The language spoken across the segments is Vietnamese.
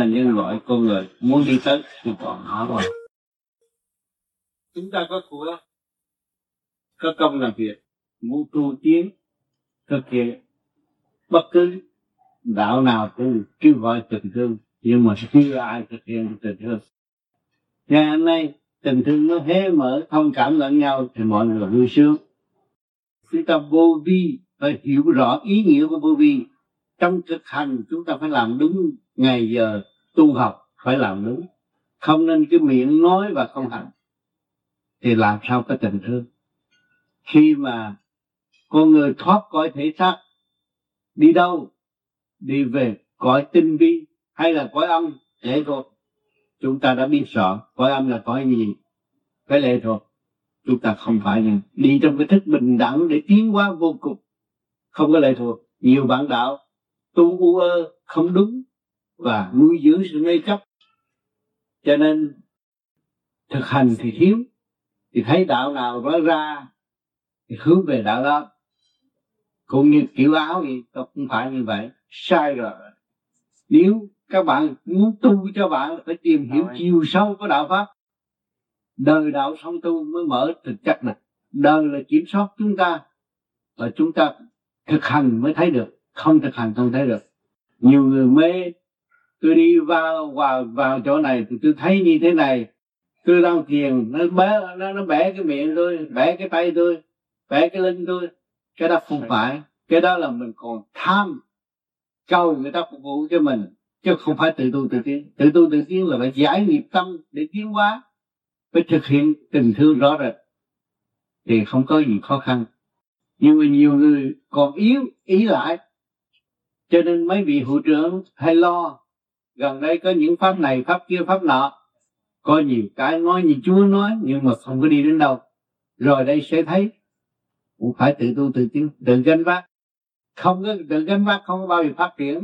nhân loại con người muốn đi tới thì còn họ rồi. Chúng ta có của, có công làm việc, muốn tu tiến, thực hiện bất cứ đạo nào cũng kêu gọi tình thương, nhưng mà chưa ai thực hiện tình thương. Ngày hôm nay tình thương nó hé mở, thông cảm lẫn nhau thì mọi người vui sướng. Chúng ta vô vi phải hiểu rõ ý nghĩa của vô vi. Trong thực hành chúng ta phải làm đúng ngày giờ tu học, phải làm đúng, không nên cái miệng nói và không hành thì làm sao có tình thương. Khi mà con người thoát khỏi thể xác, đi đâu? Đi về cõi tinh vi hay là cõi âm? Lệ thuộc. Chúng ta đã biết rõ cõi âm là cõi gì, cái lệ thuộc. Chúng ta không phải nhưng đi trong cái thức bình đẳng để tiến hóa vô cùng, không có lệ thuộc. Nhiều bạn đạo tu u ơ không đúng và nuôi dưỡng sự mê chấp, cho nên thực hành thì thiếu, thì thấy đạo nào nói ra thì hướng về đạo đó. Cũng như kiểu áo gì, tôi không phải như vậy, sai rồi. Nếu các bạn muốn tu cho bạn phải tìm hiểu chiều sâu của đạo pháp. Đời đạo song tu mới mở thực chất được. Đời là kiểm soát chúng ta, và chúng ta thực hành mới thấy được, không thực hành không thấy được. Nhiều người mê, tôi đi vào chỗ này thì tôi thấy như thế này, tôi đang thiền, nó bẻ cái miệng tôi, bẻ cái tay tôi, bẻ cái lưng tôi. Cái đó không phải, cái đó là mình còn tham, cầu người ta phục vụ cho mình, chứ không phải tự tu tự tiến. Tự tu tự tiến là phải giải nghiệp tâm để tiến hóa, phải thực hiện tình thương rõ rệt thì không có gì khó khăn. Nhưng mà nhiều người còn yếu ý lại, cho nên mấy vị hội trưởng hay lo gần đây có những pháp này pháp kia pháp nọ, có nhiều cái nói như Chúa nói nhưng mà không có đi đến đâu. Rồi đây sẽ thấy cũng phải tự tu tự tiến, tự gánh vác. Không có tự gánh vác không có bao giờ phát triển.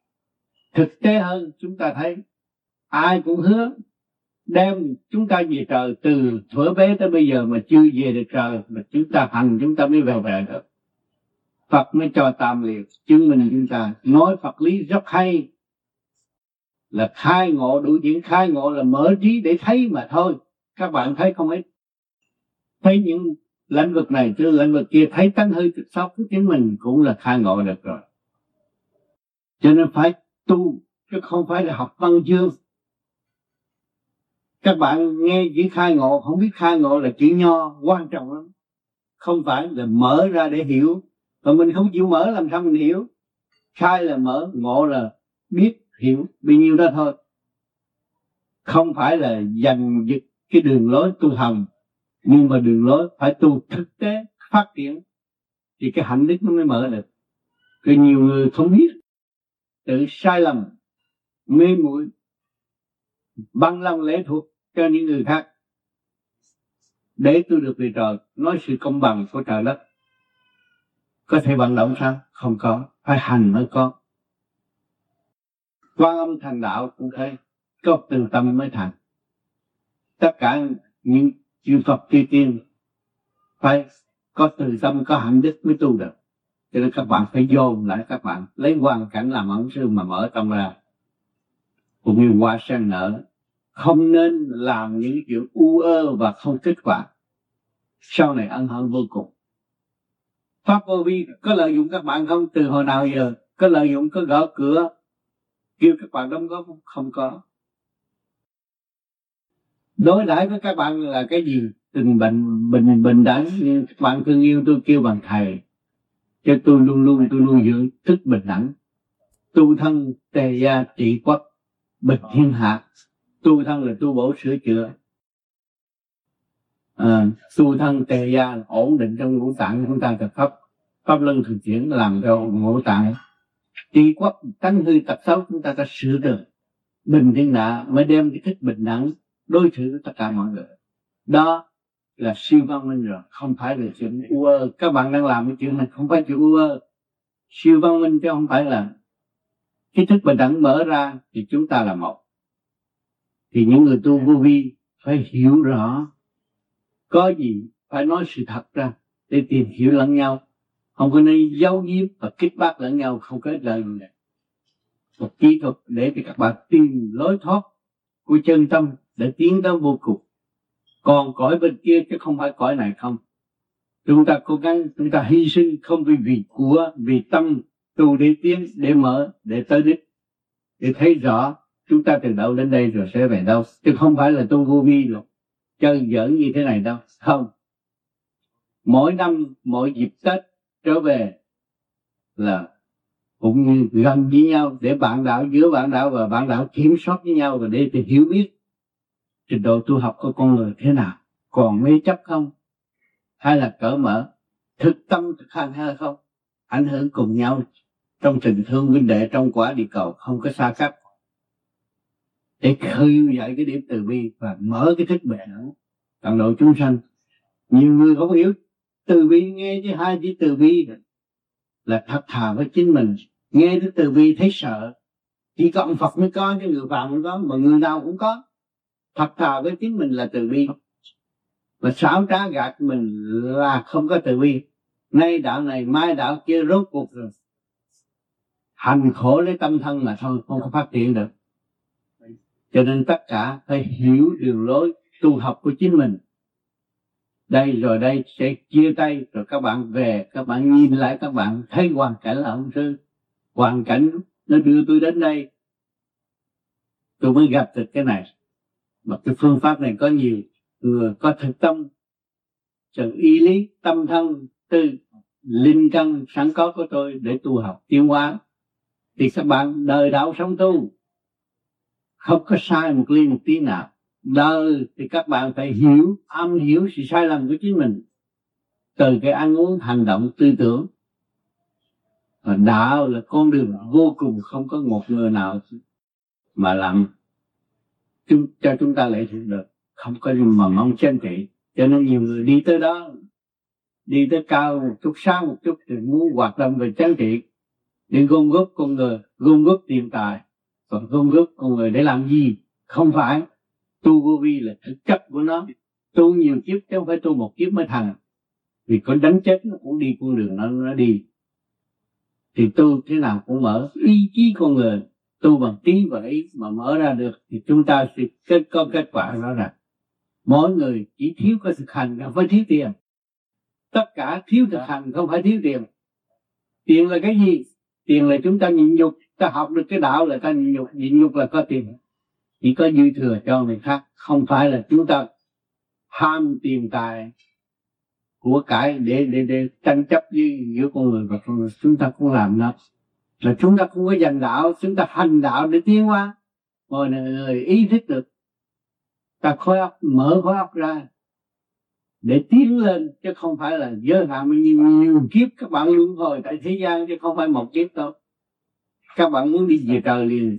Thực tế hơn, chúng ta thấy ai cũng hứa đem chúng ta về trời, từ thuở bé tới bây giờ mà chưa về được trời, mà chúng ta hành chúng ta mới về được. Phật mới cho tam liệt chứng minh chúng ta. Nói Phật lý rất hay, là khai ngộ, đủ chuyện khai ngộ là mở trí để thấy mà thôi. Các bạn thấy không ít, thấy những lĩnh vực này chứ lĩnh vực kia, thấy tánh hư thực sóc của chính mình cũng là khai ngộ được rồi. Cho nên phải tu chứ không phải là học văn chương. Các bạn nghe chữ khai ngộ không biết khai ngộ là chữ nho quan trọng lắm, không phải là mở ra để hiểu. Còn mình không chịu mở làm sao mình hiểu. Khai là mở, ngộ là biết hiểu, bấy nhiêu đó thôi. Không phải là giành giật cái đường lối tu hành, nhưng mà đường lối phải tu thực tế phát triển thì cái hạnh đức nó mới mở được. Vì nhiều người không biết, tự sai lầm, mê muội, bằng lòng lệ thuộc cho những người khác. Để tôi được về trời, nói sự công bằng của trời đất. Có thể vận động sao? Không có, phải hành mới có. Quan Âm thành đạo cũng thế, có từ tâm mới thành. Tất cả những chư Phật chư Tiên phải có từ tâm, có hạnh đức mới tu được. Cho nên các bạn phải dồn lại, các bạn lấy hoàn cảnh làm ẩn sư mà mở tâm ra. Cũng như hoa sen nở, không nên làm những chuyện u ơ và không kết quả, sau này ân hận vô cùng. Pháp vô vi có lợi dụng các bạn không? Từ hồi nào giờ có lợi dụng, có gõ cửa kêu các bạn đóng góp không có. Đối đãi với các bạn là cái gì? Tình bình đẳng. Nhưng các bạn thương yêu tôi kêu bằng thầy, cho tôi luôn luôn tôi nuôi dưỡng thức bình đẳng. Tu thân tề gia trị quốc, bình thiên hạ. Tu thân là tu bổ sửa chữa. Tu thân tề gia ổn định trong ngũ tạng chúng ta, thực pháp luân thường chuyển làm cho ngũ tạng. Trị quốc tánh hư tật xấu chúng ta đã sửa được. Bình thiên hạ mới đem cái thức bình đẳng đối xử với tất cả mọi người. Đó là siêu văn minh rồi, không phải là chuyện u ơ. Các bạn đang làm cái chuyện này không phải chuyện u ơ. Siêu văn minh chứ không phải là cái thức bình đẳng mở ra thì chúng ta là một. Thì những người tu vô vi phải hiểu rõ, có gì phải nói sự thật ra để tìm hiểu lẫn nhau, không có nên giấu giếm và kích bác lẫn nhau, không có ích lợi gì. một kỹ thuật để cho các bạn tìm lối thoát của chân tâm để tiến tới vô cùng. Còn cõi bên kia chứ không phải cõi này không. Chúng ta cố gắng, chúng ta hy sinh không vì của, vì tâm tu để tiến, để mở, để tới đích, để thấy rõ chúng ta từ đâu đến đây rồi sẽ về đâu, chứ không phải là tu vô vi rồi chơi giỡn như thế này đâu. Không, mỗi năm mỗi dịp Tết trở về là cũng như gần với nhau để bạn đạo, giữa bạn đạo và bạn đạo kiểm soát với nhau, và để hiểu biết trình độ tu học của con người thế nào, còn mê chấp không, hay là cởi mở, thực tâm thực hành hay không, ảnh hưởng cùng nhau trong tình thương huynh đệ trong quả địa cầu, không có xa cách, để khơi dậy cái điểm từ bi và mở cái thức bệ não tận độ chúng sanh. Nhiều người không hiểu từ bi, nghe chứ hai chữ từ bi là thật thà với chính mình, nghe tới từ bi thấy sợ. Chỉ có ông Phật mới có, chứ người phàm không có, mà người nào cũng có. Thật thà với chính mình là từ bi, và xảo trá gạt mình là không có từ bi. Nay đạo này mai đạo kia, rốt cuộc rồi hành khổ lấy tâm thân mà thôi, không có phát triển được. Cho nên tất cả phải hiểu đường lối tu học của chính mình. Đây rồi đây sẽ chia tay, rồi các bạn về, các bạn nhìn lại, các bạn thấy hoàn cảnh là ông sư. Hoàn cảnh nó đưa tôi đến đây, tôi mới gặp được cái này. Mà cái phương pháp này có nhiều người có thực tâm, sự y lý tâm thân tư linh căn sẵn có của tôi để tu học tiến hóa, thì các bạn đời đạo sống tu không có sai một ly một tí nào. Đời thì các bạn phải hiểu, am hiểu sự sai lầm của chính mình, từ cái ăn uống, hành động, tư tưởng. Và đạo là con đường vô cùng, không có một người nào mà làm cho chúng ta lệ thuộc được, không có gì mà mong chân trị. Cho nên nhiều người đi tới đó, đi tới cao một chút, sáng một chút thì muốn hoạt động về chân trị, để gom góp con người, gom góp tiền tài. Còn gom góp con người để làm gì? Không phải. Tu vô vi là thực chất của nó. Tu nhiều kiếp chứ không phải tu một kiếp mới thành. Vì có đánh chết nó cũng đi con đường nó đi. Thì tu thế nào cũng mở ý chí con người, tu bằng trí và ý mà mở ra được, thì chúng ta sẽ có kết quả rõ ràng. Mỗi người chỉ thiếu có thực hành, không phải thiếu tiền. Tất cả thiếu thực hành, không phải thiếu tiền. Tiền là cái gì? Tiền là chúng ta nhịn nhục, ta học được cái đạo là ta nhịn nhục là có tiền. Chỉ có dư thừa cho người khác, không phải là chúng ta ham tiền tài của cải để tranh chấp giữa con người và con người. Chúng ta cũng làm đó là chúng ta cũng có dành đạo, chúng ta hành đạo để tiến hóa. Mọi người ý thức được, ta khối óc, mở khối óc ra để tiến lên, chứ không phải là giới hạn nhiều kiếp các bạn luân hồi tại thế gian, chứ không phải một kiếp đâu. Các bạn muốn đi về trời liền,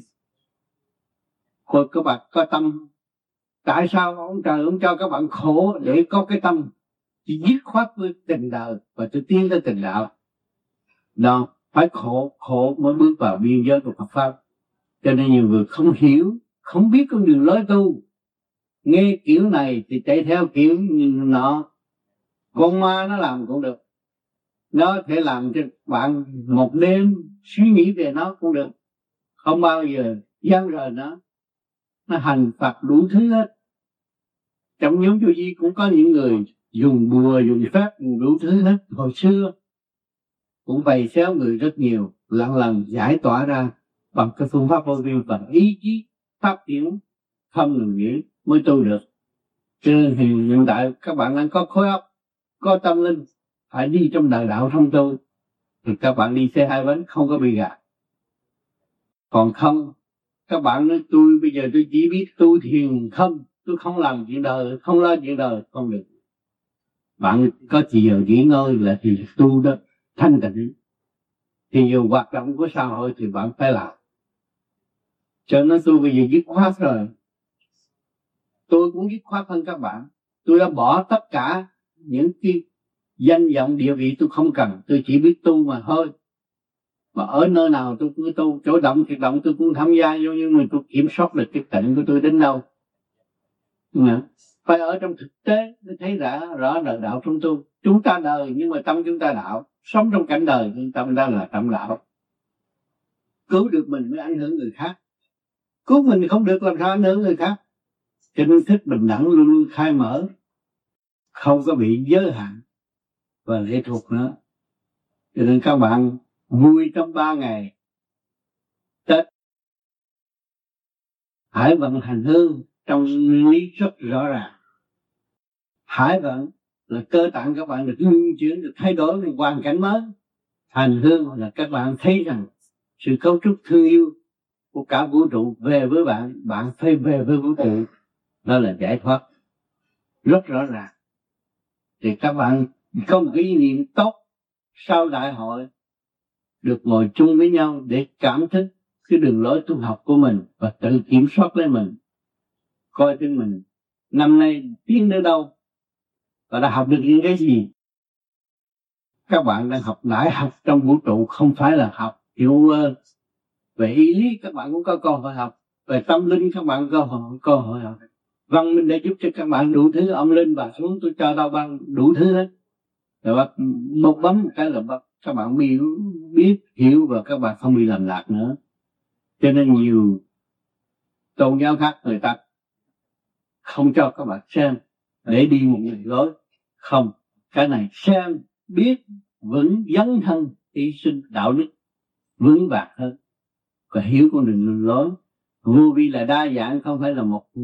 rồi các bạn có tâm. Tại sao ông trời ông cho các bạn khổ? Để có cái tâm chỉ dứt khoát với tình đời và tôi tiến tới tình đạo. Đó, phải khổ mới bước vào biên giới của Phật pháp. Cho nên nhiều người không hiểu, không biết con đường lối tu, nghe kiểu này thì chạy theo kiểu nọ. Con ma nó làm cũng được, nó thể làm cho bạn một đêm suy nghĩ về nó cũng được, không bao giờ dám rời nó hành phạt đủ thứ hết. Trong nhóm vô vi cũng có những người dùng bùa, dùng phép, dùng đủ thứ hết. Hồi xưa cũng bày xéo người rất nhiều, lần lần giải tỏa ra bằng cái phương pháp vô vi và ý chí phát triển không ngừng nghỉ mới tu được. Cho nên hiện tại các bạn đang có khối óc, có tâm linh, phải đi trong đời đạo thông tu, thì các bạn đi xe hai bánh không có bị gạt. Còn không, các bạn nói tôi bây giờ tôi chỉ biết tu thiền không, tôi không làm chuyện đời, không lo chuyện đời, không được. Bạn có chiều nghỉ ngơi là thì tu đó thanh tịnh, thì nhiều hoạt động của xã hội thì bạn phải làm. Cho nên tôi bây giờ dứt khoát rồi, tôi cũng dứt khoát hơn các bạn. Tôi đã bỏ tất cả những cái danh vọng địa vị tôi không cần, tôi chỉ biết tu mà thôi. Mà ở nơi nào tôi cứ tu, chỗ động thì động tôi cũng tham gia vô, nhưng mà tôi kiểm soát được cái tịnh của tôi đến đâu. Phải ở trong thực tế mới thấy rõ đời đạo trong tu. Chúng ta đời nhưng mà tâm chúng ta đạo, sống trong cảnh đời nhưng tâm ta là tâm đạo. cứu được mình mới ảnh hưởng người khác. Cứu mình không được làm sao ảnh hưởng người khác. Cho nên thích bình đẳng luôn luôn khai mở, không có bị giới hạn và lệ thuộc nữa. Cho nên các bạn vui trong 3 ngày Tết, hải vận hành hương trong lý rất rõ ràng. Hải vận là cơ tạng các bạn được luân chuyển, được thay đổi một hoàn cảnh mới. Hành hương là các bạn thấy rằng sự cấu trúc thương yêu của cả vũ trụ về với bạn, bạn phải về với vũ trụ. Đó là giải thoát rất rõ ràng. Thì các bạn có một cái ý niệm tốt sau đại hội được ngồi chung với nhau để cảm thức cái đường lối tu học của mình và tự kiểm soát lấy mình, coi trên mình năm nay tiến đến đâu và đã học được những cái gì. Các bạn đang học đại học trong vũ trụ, không phải là học hiểu về ý lý. Các bạn cũng có cơ hội học về tâm linh, các bạn có cơ hội học văn minh để giúp cho các bạn đủ thứ. Ông lên bà xuống, tôi cho tao ban đủ thứ hết. Rồi một bấm một cái là các bạn biết hiểu và các bạn không bị làm lạc nữa. Cho nên nhiều tôn giáo khác người ta không cho các bạn xem để đi một người lối. Không, cái này xem biết vững dấn thân hy sinh đạo đức vững vàng hơn và hiểu con đường lối. Vô vi là đa dạng, không phải là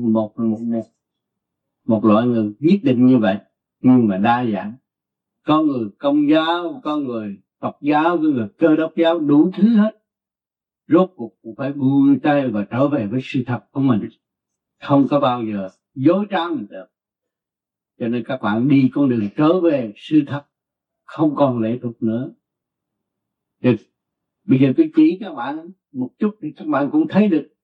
một loại người nhất định như vậy, nhưng mà đa dạng. Có người Công giáo, có người Phật giáo, có người Cơ đốc giáo, đủ thứ hết. Rốt cuộc cũng phải buông tay và trở về với sự thật của mình, không có bao giờ dối trá mình được. Cho nên các bạn đi con đường trở về sự thật, không còn lệ thuộc nữa. Được. Bây giờ tôi chỉ các bạn một chút thì các bạn cũng thấy được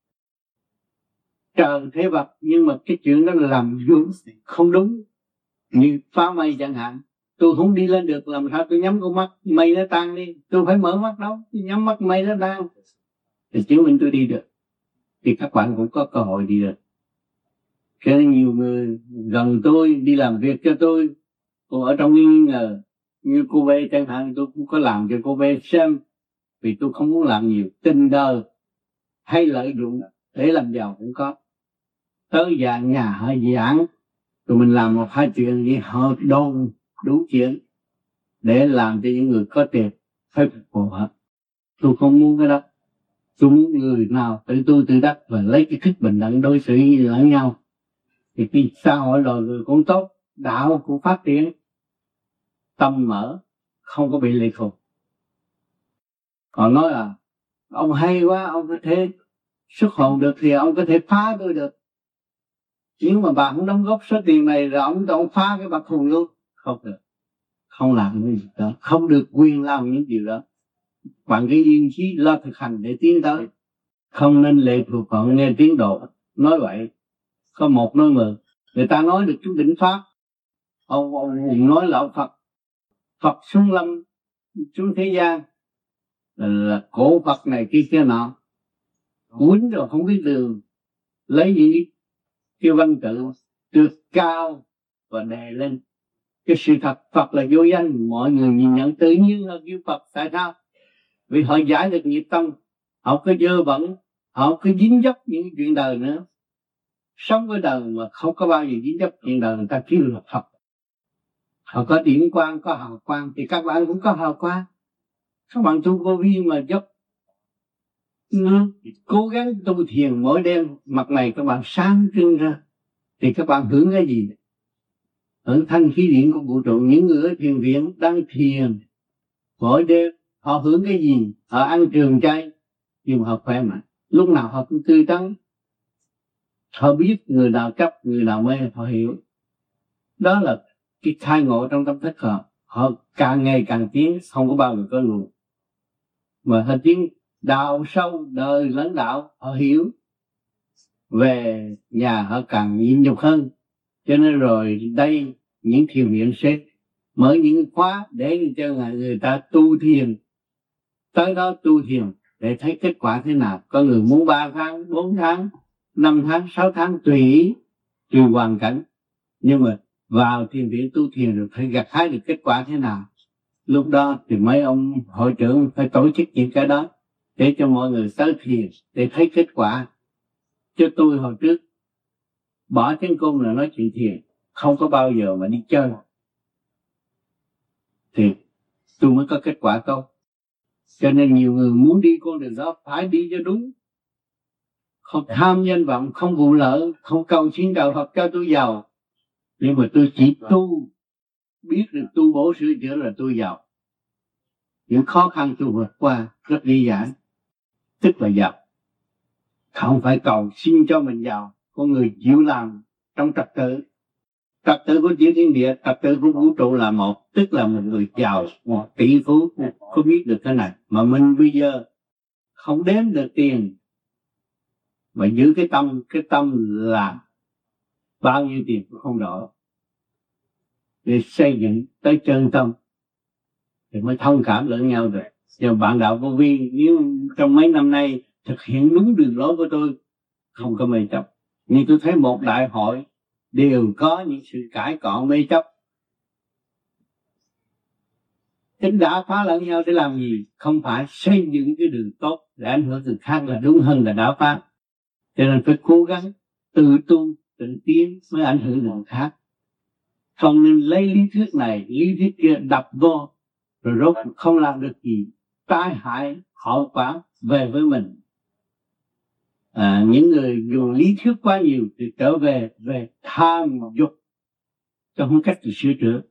trời thế vật, nhưng mà cái chuyện đó là làm không đúng. Như phá mây chẳng hạn, tôi không đi lên được, làm sao tôi nhắm con mắt mây nó tan đi, tôi phải mở mắt đâu, tôi nhắm mắt mây nó tan thì chứng minh tôi đi được. Thì các bạn cũng có cơ hội đi được. Cho nên nhiều người gần tôi đi làm việc cho tôi, còn ở trong nghi ngờ, như cô bé chẳng hạn, tôi cũng có làm cho cô bé xem, vì tôi không muốn làm nhiều tình đời hay lợi dụng để làm giàu cũng có. Tới nhà hơi giảng rồi mình làm 1-2 chuyện gì họ đôn đủ chuyện để làm cho những người có tiền phải phục vụ họ. Tôi không muốn cái đó. Tôi muốn người nào tự tu tự đắc và lấy cái thức bình đẳng đối xử lẫn nhau, thì cái xã hội loài người cũng tốt, đạo cũng phát triển, tâm mở, không có bị lệ thuộc. Còn nói là ông hay quá, ông có thể xuất hồn được thì ông có thể phá tôi được. Nhưng mà bà không đóng góp số tiền này rồi ông phá cái bạc hồn luôn. Không được. Không làm những gì đó. Không được quyền làm những điều đó. Bạn cái yên chí lo thực hành để tiến tới. Không nên lệ thuộc vào nghe tiếng độ. Nói vậy. Có 1 nói 10. Người ta nói được chú đỉnh Pháp. Ông Hùng nói là ông Phật xuống lâm xuống thế gian. Là cổ Phật này kia nọ. Quýnh rồi không biết đường. Lấy gì cái văn tự tuyệt cao và đè lên cái sự thật. Phật là vô danh, mọi người nhìn nhận tự nhiên là kêu Phật. Tại sao? Vì họ giải được nghiệp tâm, họ có dơ bẩn, họ có dính dấp những chuyện đời nữa. Sống với đời mà không có bao giờ dính dấp chuyện đời, người ta kêu là Phật. Họ có điển quang, có hào quang, thì các bạn cũng có hào quang. Các bạn tu vô vi mà dốc cố gắng tu thiền mỗi đêm, mặt này các bạn sáng trưng ra, thì các bạn hưởng cái gì? Hưởng thanh khí điển của vũ trụ. Những người ở thiền viện đang thiền mỗi đêm, họ hưởng cái gì? Họ ăn trường chay nhưng mà họ khỏe mạnh, lúc nào họ cũng tươi tắn. Họ biết người nào chấp, người nào mê, họ hiểu. Đó là cái khai ngộ trong tâm thức họ. Họ càng ngày càng tiến, không có bao giờ có lùi. Mà họ tiến đạo sâu, đời lẫn đạo, họ hiểu. Về nhà họ càng nhịn nhục hơn. Cho nên rồi đây những thiền viện sẽ mở những khóa để cho người ta tu thiền. Tới đó tu thiền để thấy kết quả thế nào. Có người muốn 3 tháng, 4 tháng, 5 tháng, 6 tháng tùy hoàn cảnh. Nhưng mà vào thiền viện tu thiền rồi phải gặt hái được kết quả thế nào. Lúc đó thì mấy ông hội trưởng phải tổ chức những cái đó để cho mọi người tới thiền để thấy kết quả. Cho tôi hồi trước bỏ tiếng cung là nói chuyện thiền, không có bao giờ mà đi chơi, thì tôi mới có kết quả tốt. Cho nên nhiều người muốn đi con đường đó phải đi cho đúng, không tham danh vọng, không vụ lợi, không cầu xin đạo Phật cho tôi giàu, nhưng mà tôi chỉ tu, biết được tu bổ sửa chữa là tôi giàu. Những khó khăn tôi vượt qua rất dễ dàng, tức là giàu. Không phải cầu xin cho mình giàu. Con người chịu làm trong trật tự. Trật tự của chư thiên địa, trật tự của vũ trụ là một, tức là một người giàu, một tỷ phú, có biết được cái này. Mà mình bây giờ không đếm được tiền, mà giữ cái tâm là bao nhiêu tiền cũng không đổi, để xây dựng tới chân tâm thì mới thông cảm lẫn nhau được. Giờ bạn đạo vô vi nếu trong mấy năm nay thực hiện đúng đường lối của tôi, không có mê chấp. Nhưng tôi thấy một đại hội đều có những sự cãi cọ mê chấp. Tính đã phá lẫn nhau để làm gì? Không phải xây dựng cái đường tốt để ảnh hưởng người khác là đúng hơn là đã phá. Cho nên phải cố gắng tự tu, tự tiến mới ảnh hưởng người khác. Không nên lấy lý thuyết này, lý thuyết kia đập vô, rồi rốt không làm được gì, tai hại hậu quả về với mình. Những người dùng lý thuyết quá nhiều thì trở về tham dục, cho không cách để sửa chữa.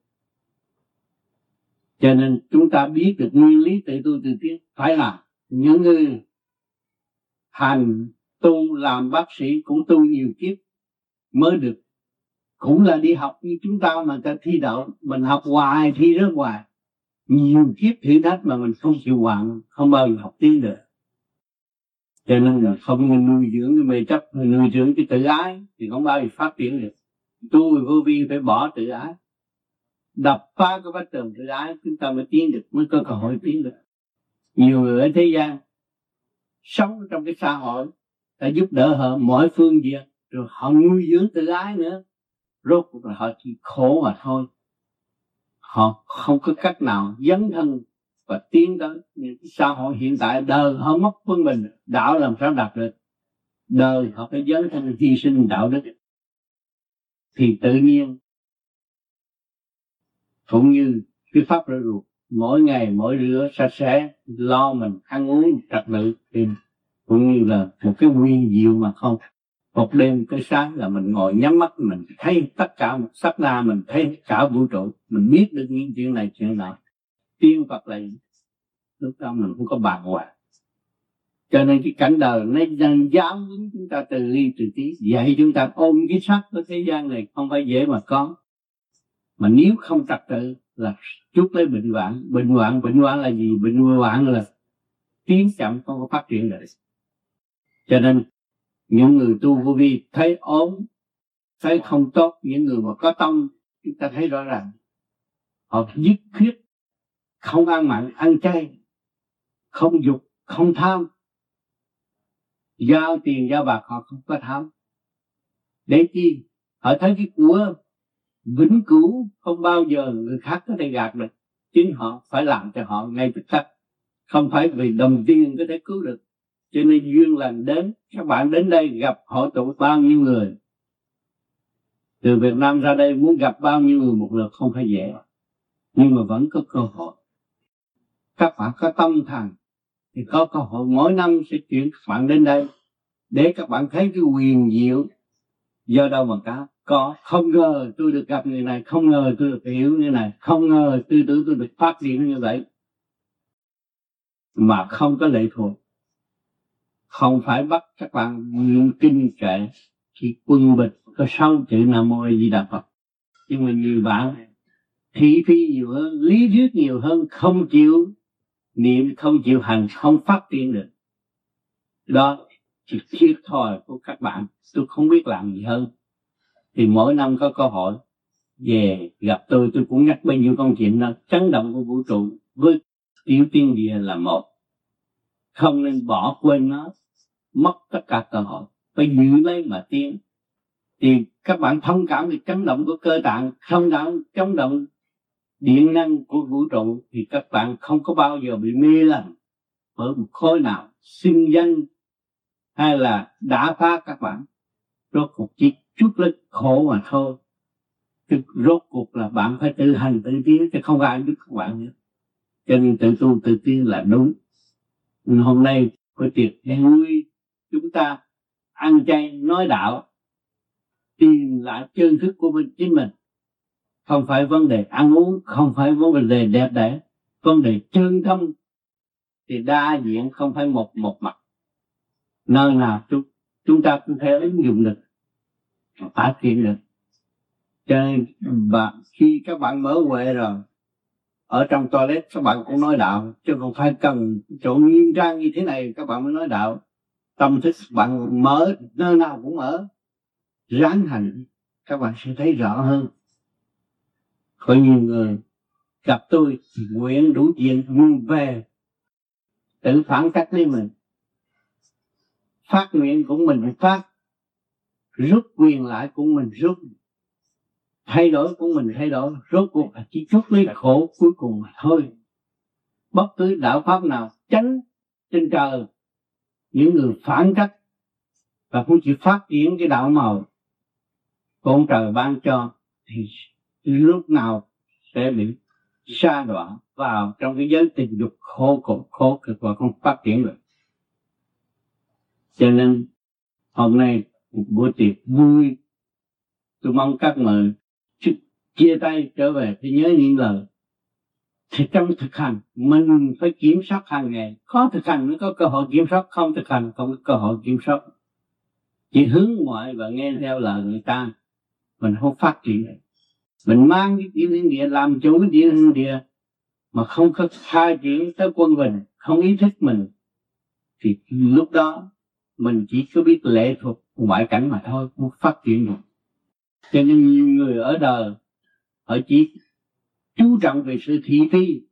Cho nên chúng ta biết được nguyên lý tự tu tự tiến, phải là những người hành tu làm bác sĩ cũng tu nhiều kiếp mới được, cũng là đi học như chúng ta mà ta thi đậu, mình học hoài thi rớt hoài, nhiều kiếp thử thách mà mình không chịu hoàn, không bao giờ học tiến được. Cho nên là không nên nuôi dưỡng cái mê chấp, nuôi dưỡng cái tự ái thì không bao giờ phát triển được. Tu vô vi phải bỏ tự ái, đập phá cái vách tường tự ái, chúng ta mới tiến được, mới có cơ hội tiến được. Nhiều người ở thế gian sống trong cái xã hội đã giúp đỡ họ mọi phương diện, rồi họ nuôi dưỡng tự ái nữa, rốt cuộc là họ chỉ khổ mà thôi. Họ không có cách nào dấn thân và tiến tới. Nhưng xã hội hiện tại đời họ mất quân bình, đạo làm sao đạt được? Đời họ phải dấn thân hy sinh đạo đức, thì tự nhiên cũng như cái pháp rửa ruột, mỗi ngày mỗi rửa sạch sẽ, lo mình ăn uống trật tự, thì cũng như là một cái nguyên diệu mà không. Một đêm cái sáng là mình ngồi nhắm mắt, mình thấy tất cả một sát na, mình thấy cả vũ trụ, mình biết được những chuyện này chuyện nọ. Tiên Phật là lúc đó mình không có bàng hoàng. Cho nên cái cảnh đời nó giáo huấn chúng ta từ ly từ tí, dạy chúng ta ôm cái xác của thế gian này không phải dễ mà có. Mà nếu không trật tự là chút lấy bệnh hoạn. Bệnh hoạn là gì? Bệnh hoạn là tiến chậm, không có phát triển được. Cho nên những người tu vô vi thấy ốm, thấy không tốt, những người mà có tâm chúng ta thấy rõ ràng họ dứt khuyết, không ăn mặn ăn chay, không dục không tham, giao tiền giao bạc họ không có tham. Để chi? Họ thấy cái của vĩnh cửu không bao giờ người khác có thể gạt được, chính họ phải làm cho họ ngay tức khắc, không phải vì đồng tiền có thể cứu được. Cho nên duyên lành đến, các bạn đến đây gặp hội tụ bao nhiêu người, từ Việt Nam ra đây muốn gặp bao nhiêu người một lượt không phải dễ, nhưng mà vẫn có cơ hội. Các bạn có tâm thần thì có cơ hội mỗi năm sẽ chuyển các bạn đến đây để các bạn thấy cái huyền diệu do đâu mà có. Không ngờ tôi được gặp người này, không ngờ tôi được hiểu như này, không ngờ tư tưởng tôi được phát triển như vậy, mà không có lệ thuộc. Không phải bắt các bạn niệm kinh kệ, chỉ quân bịch có 6 chữ Nam Mô A Di Đà Phật. Nhưng mà nhiều bạn thị phi nhiều hơn, lý thuyết nhiều hơn, không chịu niệm, không chịu hành, không phát triển được. Đó chỉ thiệt thòi của các bạn. Tôi không biết làm gì hơn. Thì mỗi năm có cơ hội về gặp tôi cũng nhắc bao nhiêu công chuyện đó. Chấn động của vũ trụ với tiểu tiên địa là một, không nên bỏ quên nó, mất tất cả cơ hội, phải giữ lấy mà tiến. Thì các bạn thông cảm về chấn động của cơ tạng, chấn động điện năng của vũ trụ, thì các bạn không có bao giờ bị mê lầm, ở một khối nào xưng danh hay là đã phá các bạn, rốt cuộc chỉ chút ít khổ mà thôi. Chứ rốt cuộc là bạn phải tự hành tự tiến, chứ không ai biết các bạn nữa. Cho nên tự tu tự tiến là đúng. Hôm nay có tiệc vui, chúng ta ăn chay nói đạo, tìm lại chân thức của chính mình. Không phải vấn đề ăn uống, không phải vấn đề đẹp đẽ, vấn đề chân tâm thì đa diện, không phải một mặt. Nơi nào chúng ta cũng thể ứng dụng được, phát triển được. Cho nên khi các bạn mở huệ rồi, ở trong toilet các bạn cũng nói đạo, chứ không phải cần chỗ nghiêm trang như thế này các bạn mới nói đạo. Tâm thức bạn mở nơi nào cũng mở, ráng hành các bạn sẽ thấy rõ hơn. Có nhiều người gặp tôi nguyện đủ chuyện vui về, tự phản cách lấy mình, phát nguyện của mình phát, rút quyền lại của mình rút, thay đổi của mình thay đổi, rốt cuộc là chỉ chút lấy khổ cuối cùng mà thôi. Bất cứ đạo pháp nào tránh trên trời, những người phản cách và cũng chỉ phát triển cái đạo màu con trời ban cho, thì lúc nào sẽ bị sa đọa vào trong cái giới tình dục khổ cực và không phát triển được. Cho nên hôm nay một buổi tiệc vui, tôi mong các người chia tay trở về thì nhớ những lời. Thì trong thực hành mình phải kiểm soát hàng ngày, có thực hành mới có cơ hội kiểm soát, không thực hành không có cơ hội kiểm soát. Chỉ hướng ngoại và nghe theo lời người ta, mình không phát triển. Mình mang cái tiểu thiên địa làm chủ cái tiểu thiên địa mà không có khai triển tới quân bình, không ý thức mình, thì lúc đó mình chỉ có biết lệ thuộc ngoại cảnh mà thôi, không phát triển được. Cho nên nhiều người ở đời họ chỉ chú trọng về sự thị phi,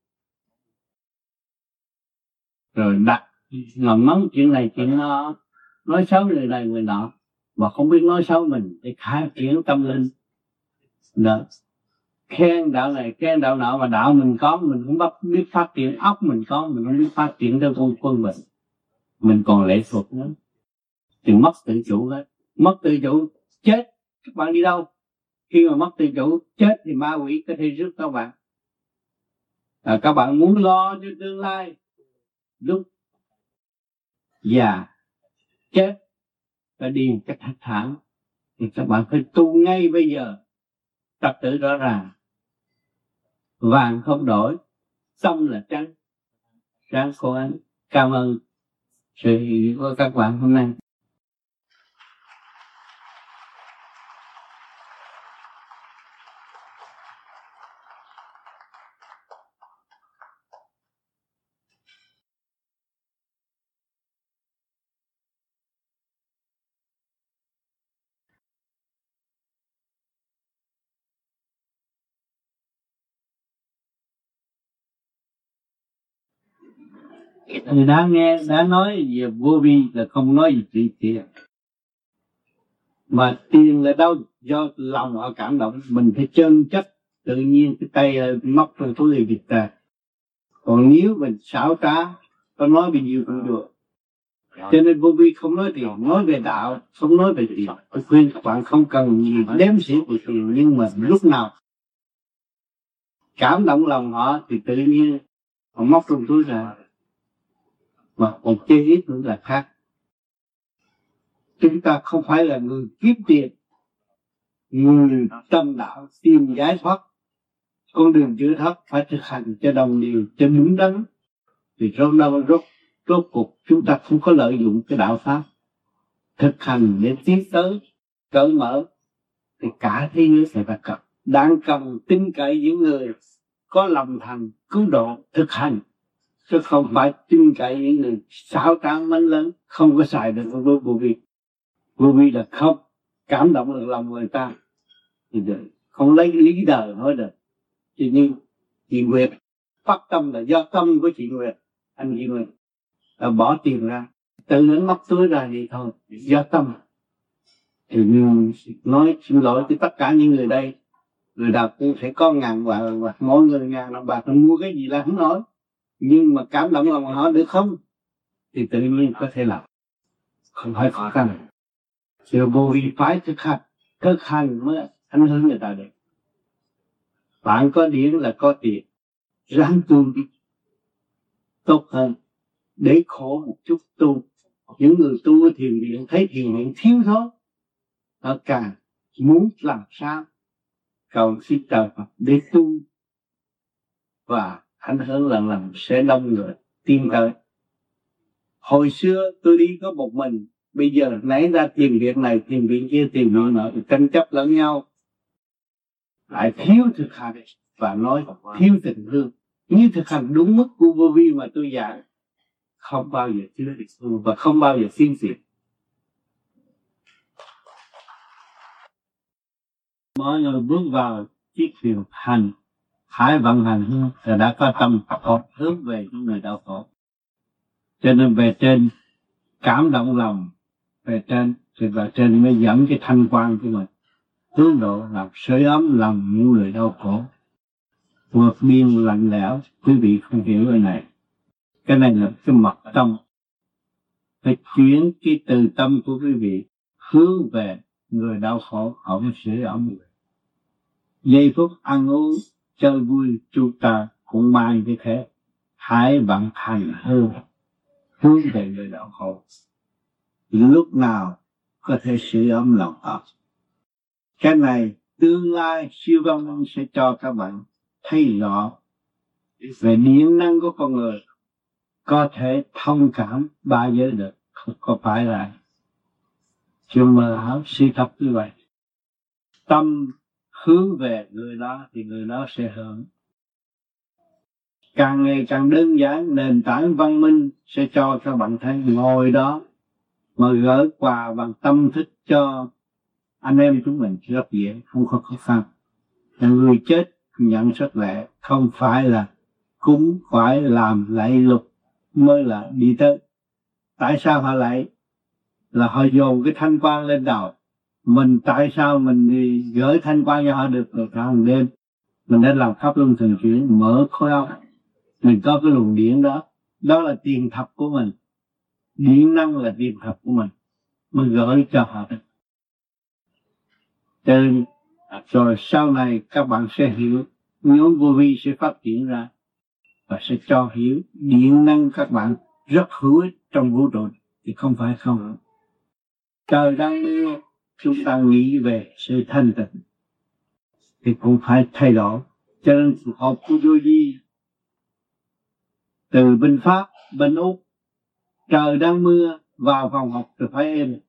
rồi đặt ngầm mắng chuyện này chuyện nọ, nói xấu người này người nọ, mà không biết nói xấu mình để khai triển tâm linh. Đó. Khen đạo này khen đạo nọ, mà đạo mình có mình cũng biết phát triển, óc mình có mình không biết phát triển theo quân mình còn lệ thuộc nữa, thì mất tự chủ hết. Mất tự chủ chết, các bạn đi đâu? Khi mà mất tự chủ chết thì ma quỷ có thể rước các bạn. Các bạn muốn lo cho tương lai, lúc già chết phải đi một cách thanh thản, thì các bạn phải tu ngay bây giờ, trật tự rõ ràng, vàng không đổi, xong là trắng, ráng cố gắng. Cảm ơn sự hiểu của các bạn hôm nay. Người đã nghe, đã nói về vô vi là không nói gì trị tiền. Mà tiền là đâu? Do lòng họ cảm động, mình phải chân chất, tự nhiên cái tay móc trong túi Việt ra. Còn nếu mình xảo trá, có nói bao nhiêu cũng được. Cho nên vô vi không nói tiền, nói về đạo, không nói về tiền. Tôi khuyên các bạn không cần gì đếm xỉa về tiền, nhưng mà lúc nào cảm động lòng họ thì tự nhiên họ móc trong túi ra. Mà còn chơi ít nữa là khác. Chúng ta không phải là người kiếm tiền, người tâm đạo tìm giải thoát. Con đường chữa thoát phải thực hành cho đồng điều, cho đúng đắn. Vì rốt cuộc chúng ta không có lợi dụng cái đạo pháp. Thực hành để tiến tới, cởi mở, thì cả thế giới sẽ bắt cập. Đang cần tin cậy những người có lòng thành cứu độ thực hành, chứ không phải tin cậy những người xảo trá mánh lớn, không có xài được vô vi. Vô vi là không cảm động được lòng người ta, thì không lấy lý đời nói được. Chỉ như chị Nguyệt phát tâm là do tâm của chị Nguyệt, anh chị Nguyệt bỏ tiền ra, tự nó móc túi ra vậy thôi, do tâm. Thì nói xin lỗi với tất cả những người đây, người nào cũng sẽ có ngàn bạc, mỗi người ngàn đồng bạc, mua cái gì là không nói, nhưng mà cảm động lòng họ được không? thì tự nhiên có thể làm, không phải khó khăn. Sự vô vi phải thực hành mới ảnh hưởng người ta được. Bạn có điển là có tiền, ráng tu đi tốt hơn, để khổ một chút tu. Những người tu thiền viện thấy thiền viện thiếu thốn, họ càng muốn làm sao cầu xin trời Phật để tu, và ảnh hưởng lần sẽ đông người tiến tới. Hồi xưa tôi đi có một mình, bây giờ nảy ra thiền viện này, thiền viện kia, thiền viện nọ, tranh chấp lẫn nhau, lại thiếu thực hành và nói thiếu tình thương. Như thực hành đúng mức của vô vi mà tôi dạy, không bao giờ chưa được tu và không bao giờ tiến triển. Mọi người bước vào chiếc thuyền hành, hãy vận hành là đã có tâm Phật hướng về những người đau khổ. Cho nên về trên cảm động lòng, về trên thì về trên mới dẫn cái thanh quan của mình hướng độ làm sưởi ấm lòng những người đau khổ. Vượt biên lạnh lẽo, quý vị không hiểu cái này. Cái này là cái mật tâm. Phải chuyển cái từ tâm của quý vị hướng về người đau khổ, họ mới sưởi ấm. Giây phút ăn uống chơi vui chúng ta cũng mang như thế. Hãy vận hành hướng về người đau khổ, lúc nào có thể sưởi ấm lòng họ. Cái này tương lai siêu văn minh sẽ cho các bạn thấy rõ về điển năng của con người, có thể thông cảm ba giới được, không có phải là chưa mơ ảo suy thấp như vậy. Tâm hướng về người đó thì người đó sẽ hưởng. Càng ngày càng đơn giản, nền tảng văn minh sẽ cho các bạn thấy ngồi đó mà gửi quà bằng tâm thức cho anh em chúng mình rất dễ, không có khó khăn. Người chết nhận rất lẹ, không phải là cũng phải làm lạy lục mới là đi tới. Tại sao họ lạy? Là họ dồn cái thanh quan lên đầu. Mình tại sao mình đi gửi thanh quan cho họ được cả hàng đêm? Mình đã làm pháp luân thường chuyển, mở khối óc, mình có cái luồng điển đó. Đó là tiền thập của mình. Điển năng là tiền thập của mình, mới gửi cho họ. Cho nên rồi sau này các bạn sẽ hiểu, nhóm vô vi sẽ phát triển ra và sẽ cho hiểu điện năng các bạn rất hữu ích trong vũ trụ, thì không phải không. Trời đang mưa, chúng ta nghĩ về sự thanh tịnh thì cũng phải thay đổi. Cho nên học của vô vi từ bên Pháp, bên Úc, trời đang mưa vào phòng học thì phải êm,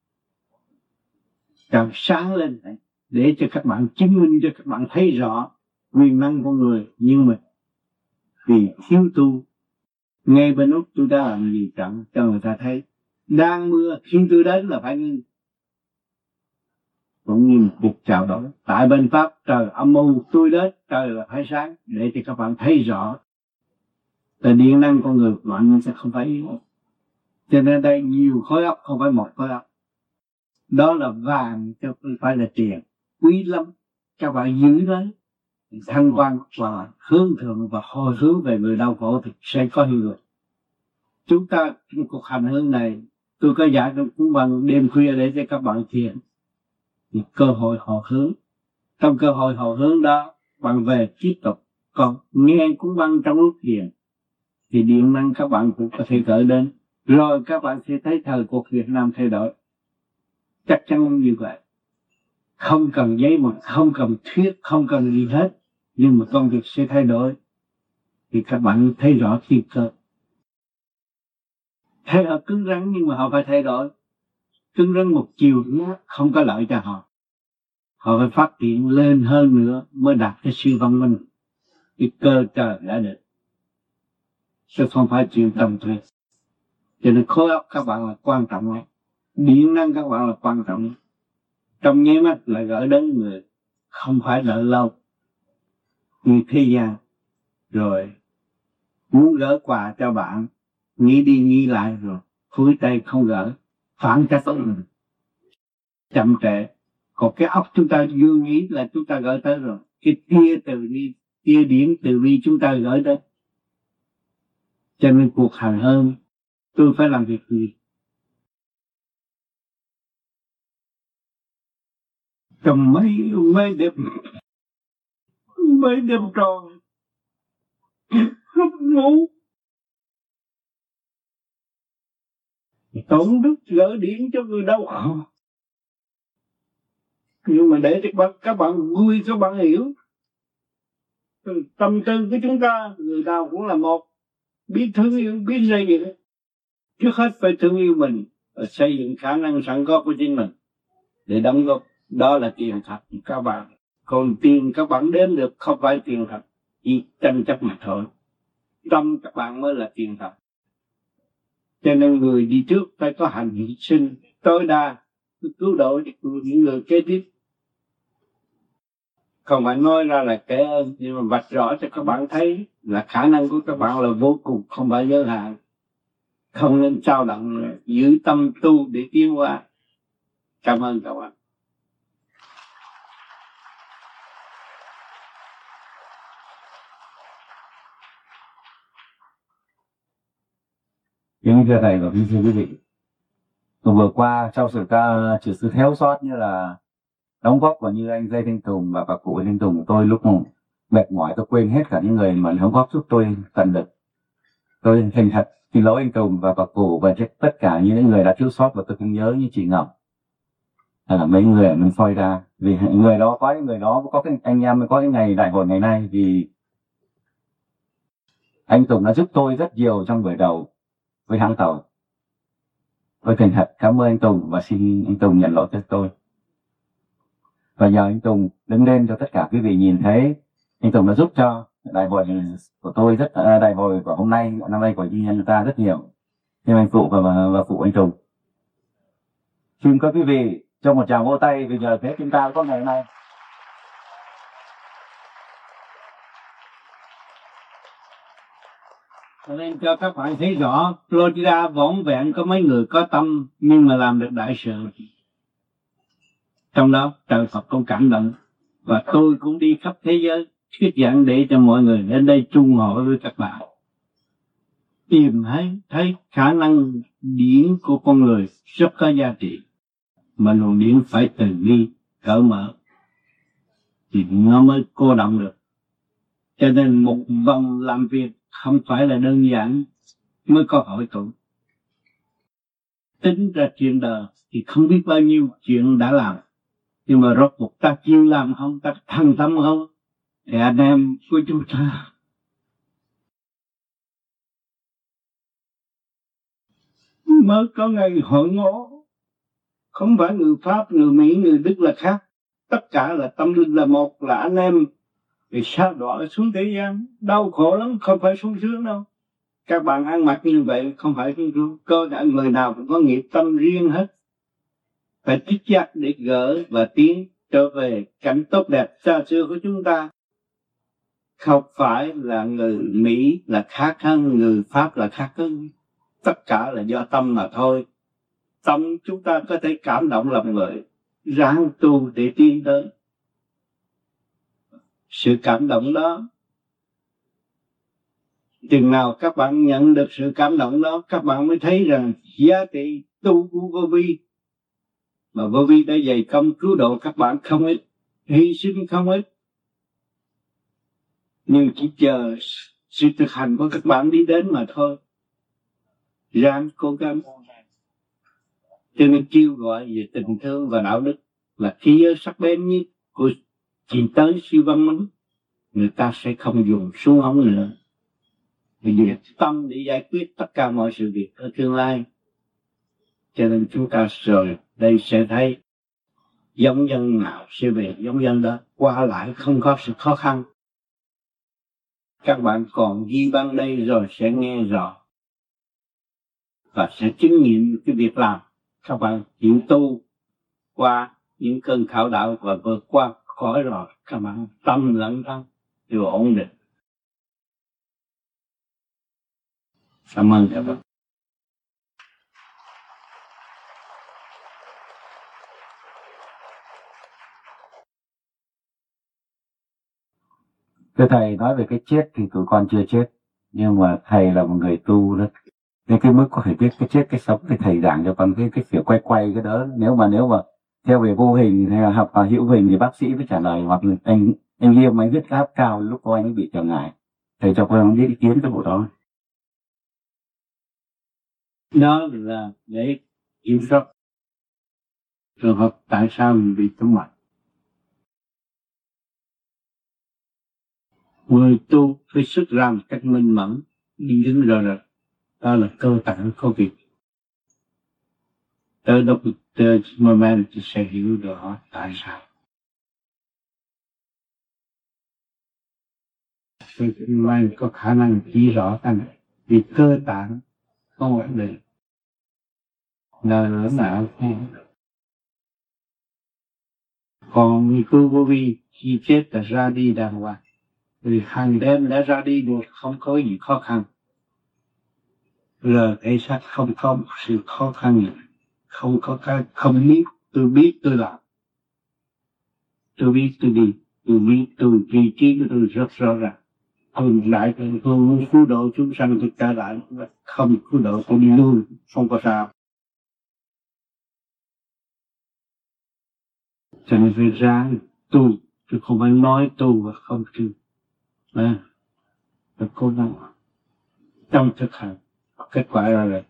trời sáng lên để cho các bạn chứng minh, cho các bạn thấy rõ quyền năng của người. Nhưng mà vì thiếu tu, ngay bên Úc tôi đã làm gì trận cho người ta thấy đang mưa, khi tôi đến là phải ngưng, cũng như một cuộc chào đón. Tại bên Pháp trời âm u, tôi đến trời là phải sáng, để cho các bạn thấy rõ là điện năng con người mạnh sẽ không phải yếu. Cho nên đây nhiều khối óc, không phải một khối óc. Đó là vàng chứ không phải là tiền, quý lắm. Các bạn giữ đấy, thanh quan và hướng thượng và hồi hướng về người đau khổ thì sẽ có hiệu lực. Chúng ta trong cuộc hành hương này, tôi có dạy cũng bằng đêm khuya để cho các bạn thiền, thì cơ hội hồi hướng. Trong cơ hội hồi hướng đó, bạn về tiếp tục. Còn nghe cũng bằng trong lúc thiền thì điện năng các bạn cũng có thể gửi đến. Rồi các bạn sẽ thấy thời cuộc Việt Nam thay đổi. Chắc chắn như vậy. Không cần giấy mực, không cần thuyết, không cần gì hết. Nhưng mà công việc sẽ thay đổi. Thì các bạn thấy rõ thiên cơ. Thế họ cứng rắn nhưng mà họ phải thay đổi. Cứng rắn một chiều không có lợi cho họ. Họ phải phát triển lên hơn nữa mới đạt cái siêu văn minh. Cái cơ trời đã được. Chứ không phải chuyện tầm thường. Cho nên khối óc các bạn là quan trọng lắm. Điện năng các bạn là quan trọng lắm. Trong nháy mắt là gửi đến người, không phải đợi lâu. Như thế gian, rồi muốn gửi quà cho bạn, nghĩ đi nghĩ lại rồi, phủi tay không gửi, phản trách mình, chậm trễ. Còn cái óc chúng ta vừa nghĩ là chúng ta gửi tới rồi, cái tia điển từ bi chúng ta gửi tới. Cho nên cuộc hành hương tôi phải làm việc gì? Trong mấy đêm tròn lúc ngủ tổn đức gỡ điện cho người đau khổ. Nhưng mà để cho các bạn vui, các bạn hiểu tâm tư của chúng ta, người nào cũng là một, biết thương yêu, biết xây dựng. Trước hết phải thương yêu mình và xây dựng khả năng sẵn có của chính mình để đóng góp. Đó là tiền thật các bạn. Còn tiền các bạn đếm được không phải tiền thật, chỉ tranh chấp mà thôi. Tâm các bạn mới là tiền thật. Cho nên người đi trước phải có hành hy sinh tối đa cứu độ những người kế tiếp. Không phải nói ra là kẻ ơn, nhưng mà vạch rõ cho các bạn thấy là khả năng của các bạn là vô cùng, không phải giới hạn. Không nên dao động, giữ tâm tu để tiến hóa. Cảm ơn các bạn. Kính thưa thầy và kính thưa quý vị, vừa qua sau sự thiếu sót như là đóng góp của như anh Lê Thanh Tùng và bà cụ Lê Thanh Tùng, tôi lúc mệt mỏi tôi quên hết cả những người mà đóng góp giúp tôi tận lực. Tôi thành thật xin lỗi anh Tùng và bà cụ và tất cả những người đã thiếu sót, và tôi không nhớ như chị Ngọc mấy người mình phơi ra, vì người đó có những người đó có cái anh em mới có cái ngày đại hội ngày nay, vì anh Tùng đã giúp tôi rất nhiều trong buổi đầu với hãng tàu. Tôi thành thật cảm ơn anh Tùng và xin anh Tùng nhận lỗi cho tôi. Và nhờ anh Tùng đứng lên cho tất cả quý vị nhìn thấy, anh Tùng đã giúp cho đại hội của tôi đại hội của hôm nay, năm nay của Duy Nhân ta rất nhiều. Xin anh phụ và phụ anh Tùng. Xin các quý vị cho một tràng vỗ tay vì nhờ thế chúng ta có ngày hôm nay. Cho nên cho các bạn thấy rõ, Florida vỏn vẹn có mấy người có tâm nhưng mà làm được đại sự. Trong đó trời Phật cũng cảm động, và tôi cũng đi khắp thế giới thuyết giảng để cho mọi người đến đây chung hội với các bạn. Tìm thấy khả năng điển của con người rất có giá trị, mà luồng điển phải từ bi cởi mở thì nó mới cô động được. Cho nên một vòng làm việc không phải là đơn giản mới có hội tụ. Tính ra chuyện đời thì không biết bao nhiêu chuyện đã làm, nhưng mà rốt cuộc ta chịu làm không, ta thành tâm không, thì anh em của chúng ta mới có ngày hội ngộ. Không phải người Pháp, người Mỹ, người Đức là khác, tất cả là tâm linh là một, là anh em. Vì sao đọa xuống thế gian đau khổ lắm, không phải sung sướng đâu. Các bạn ăn mặc như vậy không phải sung sướng. Cơ cả người nào cũng có nghiệp tâm riêng hết, phải tích giác để gỡ và tiến trở về cảnh tốt đẹp xa xưa của chúng ta. Không phải là người Mỹ là khác hơn, người Pháp là khác hơn, tất cả là do tâm mà thôi. Tâm chúng ta có thể cảm động lòng người, ráng tu để tiến tới. Sự cảm động đó, chừng nào các bạn nhận được sự cảm động đó, các bạn mới thấy rằng giá trị tu của Vô Vi. Mà Vô Vi đã dày công cứu độ các bạn không ít, hy sinh không ít, nhưng chỉ chờ sự thực hành của các bạn đi đến mà thôi. Ráng cố gắng. Cho nên kêu gọi về tình thương và đạo đức là thế giới sắc bén nhất của chỉ tới siêu văn minh, người ta sẽ không dùng súng ống nữa. Vì tâm để giải quyết tất cả mọi sự việc ở tương lai. Cho nên chúng ta rồi đây sẽ thấy giống dân nào sẽ về giống dân đó, qua lại không có sự khó khăn. Các bạn còn ghi băng đây rồi sẽ nghe rõ và sẽ chứng nghiệm cái việc làm. Các bạn chịu tu qua những cơn khảo đạo và vượt qua khỏi rồi, các bạn tâm lẫn thân đều ổn định. Cảm ơn các bạn. Thưa thầy, nói về cái chết thì tụi con chưa chết, nhưng mà thầy là một người tu rất Thế cái mức có thể biết cái chết cái sống thì thầy giảng cho con cái việc quay cái đó, nếu mà theo về vô hình hay là học hữu hình thì bác sĩ mới trả lời, hoặc là anh Liêm anh huyết áp cao lúc cô anh ấy bị trở ngại, thầy cho con biết ý kiến cái bộ đó. Đó là để kiểm soát trường hợp tại sao mình bị chóng mặt. Người tu phải xuất ra một cách minh mẫn, đi đứng rồi đó là cơ tạng có việc. Tới đó moment thì sẽ hiểu rõ tại sao. Mình có khả năng chỉ rõ cái này, vì cơ tạng không ổn định, là não không. Còn người tu vô vi khi chết là ra đi đàng hoàng, vì hàng đêm đã ra đi được, không có gì khó khăn. Giờ thể xác không có một sự khó khăn gì, không có cái không biết tôi làm, tôi biết tôi đi, tôi biết tôi vị trí của tôi rất rõ ràng. Tôi lại tôi muốn cứu độ chúng sanh, tôi trả lại, không cứu độ tôi đi luôn, không có sao. Cho nên phải ráng tu, chứ không phải nói tu và không tu. Phải cố gắng trong thực hành, kết quả ra rồi.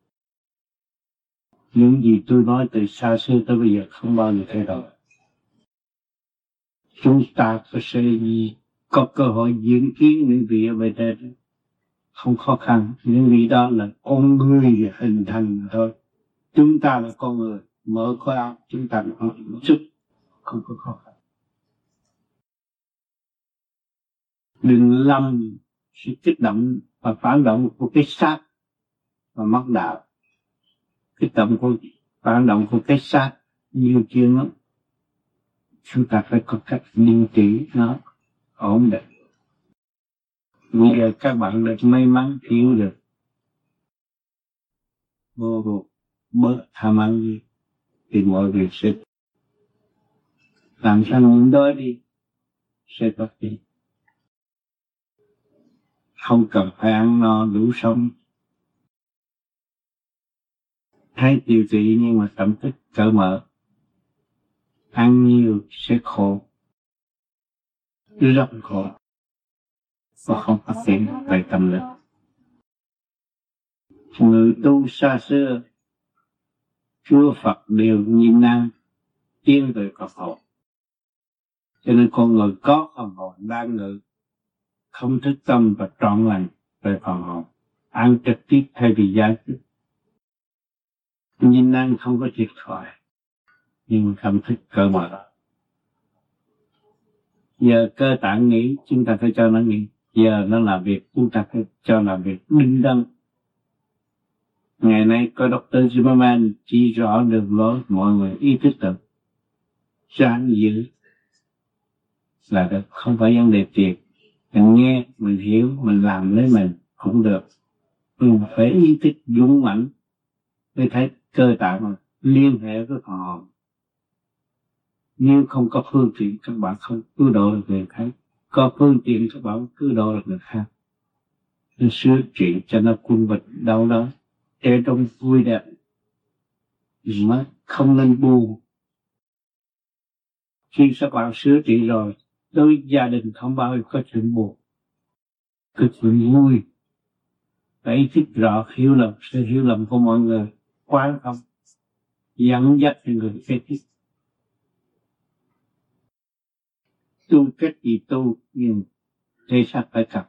Những gì tôi nói từ xa xưa tới bây giờ không bao giờ thay đổi. Chúng ta có cơ hội diễn kiến những vị ở bên trên, không khó khăn. Những vị đó là con người hình thành thôi. Chúng ta là con người, mở khóa áo, chúng ta là con chút, không có khó khăn. Đừng lầm sự kích động và phản động của cái xác và mất đạo. Kích động của phản động của cái xác nhiều chuyện lắm. Chúng ta phải có cách điều trị nó ổn định. Bây giờ các bạn được may mắn hiểu được vô bớt tham ăn đi thì mọi việc sẽ làm sao những đó đi sẽ tốt đi. Không cần phải ăn no đủ sống, thấy tiêu trị nhưng mà tâm thức cởi mở. Ăn nhiều sẽ khổ, rất khổ và không phát triển về tâm lực. Người tu xa xưa, Chúa Phật đều nhìn năng tiến về Phật hồn. Cho nên con người có phần hồn đang ngự, không thức tâm và trọn lành về phần hồn, ăn trực tiếp thay vì gián tiếp. Nhìn năng không có thiệt thòi, nhưng tâm thức cởi mở. Giờ cơ tạng nghĩ, chúng ta phải cho nó nghĩ. Giờ nó làm việc, chúng ta phải cho làm việc đinh đăng. Ngày nay có Dr. Zimmerman chỉ rõ đường lối, mọi người ý thức được. Ráng giữ là được, không phải vấn đề tiền. Mình nghe, mình hiểu, mình làm lấy mình cũng được. Mình phải ý thức dũng mãnh mới thấy cơ tạng liên hệ với phần hồn. Nếu không có phương tiện các bạn không cứu độ được người khác, có phương tiện các bạn cứu độ được người khác. Nên sửa trị cho nó quân bình đâu đó, để trong vui đẹp, mà không nên buồn. Khi các bạn sửa trị rồi, đối với gia đình không bao giờ có chuyện buồn, có chuyện vui. Phải ý thức rõ sự hiểu lầm của mọi người, quán không, dẫn dắt cho người kế tiếp. Tu cách gì tu, nhưng thể xác phải cặp.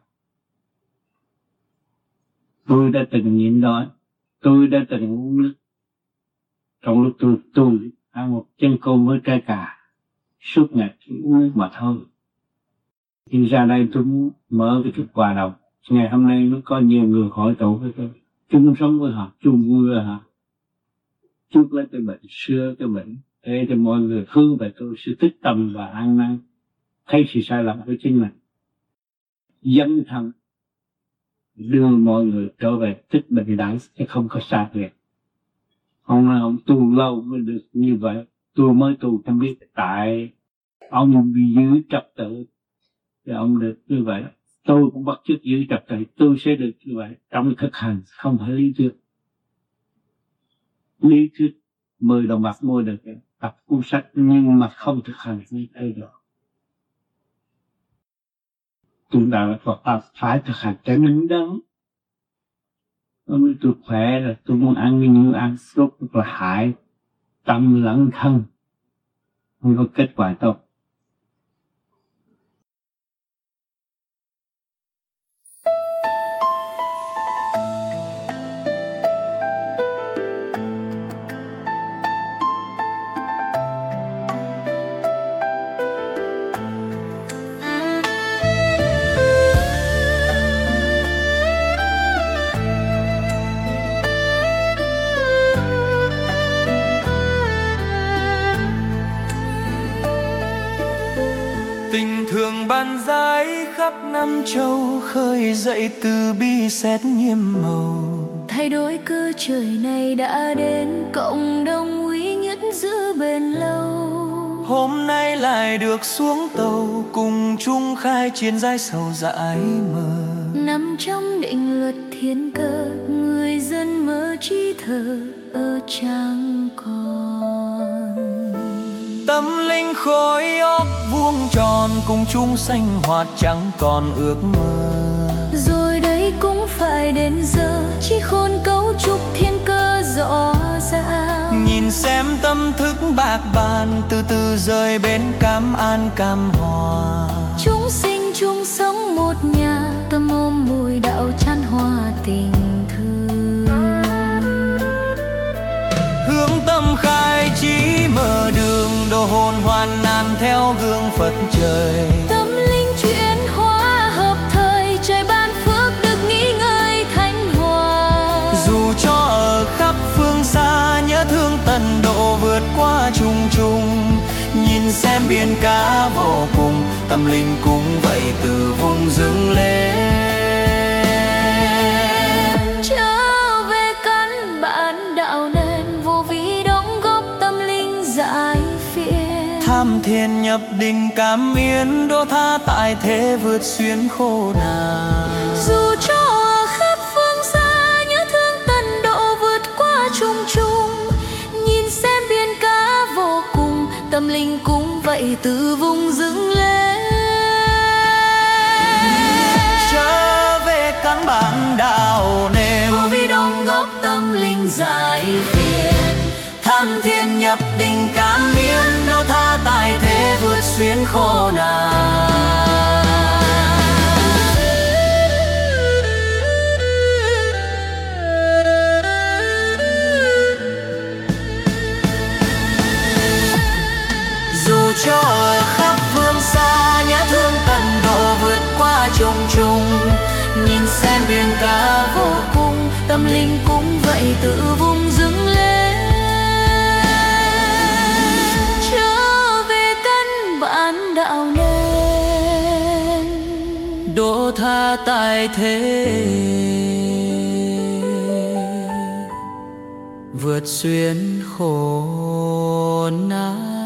Tôi đã từng nhịn đói, tôi đã từng uống nước. Trong lúc tôi tu, ăn một chân cơm với trái cà, suốt ngày chỉ uống mà thôi. Nhưng ra đây tôi muốn mở cái chút hòa đồng. Ngày hôm nay nó có nhiều người hỏi tụ với tôi, chung sống với họ, chung vui với họ. Chút lấy cái bệnh, xưa cái bệnh, để cho mọi người hướng về tôi sự tích tâm và ăn năn, thấy sự sai lầm của chính mình. Dấn thân, đưa mọi người trở về tích bình đẳng, chứ không có xa biệt. Ông tu lâu mới được như vậy, tôi mới tu không biết tại ông bị giữ trật tự, thì ông được như vậy. Tôi cũng bắt chước giữ trật tự, tôi sẽ được như vậy. Trong thực hành không phải lý thuyết. Lý thuyết 10 đồng bạc mua được, đọc cuốn sách nhưng mà không thực hành như thế được. Chúng ta phải thực hành cho nên đắng. Tôi khỏe rồi, tôi muốn ăn cái nhiêu ăn, sốt là hại tâm lẫn thân, không có kết quả tốt. Tình thương ban dải khắp năm châu, khơi dậy từ bi xét nhiệm màu. Thay đổi cơ trời này đã đến, cộng đồng uy nhất giữ bền lâu. Hôm nay lại được xuống tàu, cùng chung khai chiến giải sầu dãi mờ. Nằm trong định luật thiên cơ, người dân mơ trí thờ ở chẳng còn. Tâm linh khối óc vuông tròn, cùng chung sinh hoạt chẳng còn ước mơ. Rồi đây cũng phải đến giờ, chỉ khôn cấu trúc thiên cơ rõ ràng. Nhìn xem tâm thức bạc bàn, từ từ rời bên cam an cam hòa. Chúng sinh chung sống một nhà, tâm ôm mùi đạo chan hòa tình thương. Hướng tâm khai trí mở đường, độ hồn hoàn nan theo gương Phật trời. Tâm linh chuyển hóa hợp thời, trời ban phước được nghỉ ngơi thanh hòa. Dù cho ở khắp phương xa, nhớ thương tận độ vượt qua trùng trùng. Nhìn xem biển cả vô cùng, tâm linh cũng vậy từ vùng dưng lên. Trở về căn bản đạo nên, vô vi đóng góp tâm linh giải phiền. Tham thiền nhập định cảm yên, đỗ tha tại thế vượt xuyên khổ nạn. Dù cho ở khắp phương xa, nhớ thương tận độ vượt qua trùng trùng. Nhìn xem biển cả vô cùng, tâm linh cũng vậy từ vùng dưng lên. Trở về căn bản đạo nên, Vô vi đóng góp tâm linh giải phiền. tham thiên nhập định cảm biến, đỗ tha tại thế vượt xuyên khổ nạn. Dù cho ở khắp phương xa, nhớ thương tận độ vượt qua trùng trùng. Nhìn xem biển cả vô cùng, Tâm linh cũng vậy từ vùng dưng lên. Trở về căn bản đạo nên, đỗ tha tại thế vượt xuyên khổ nạn.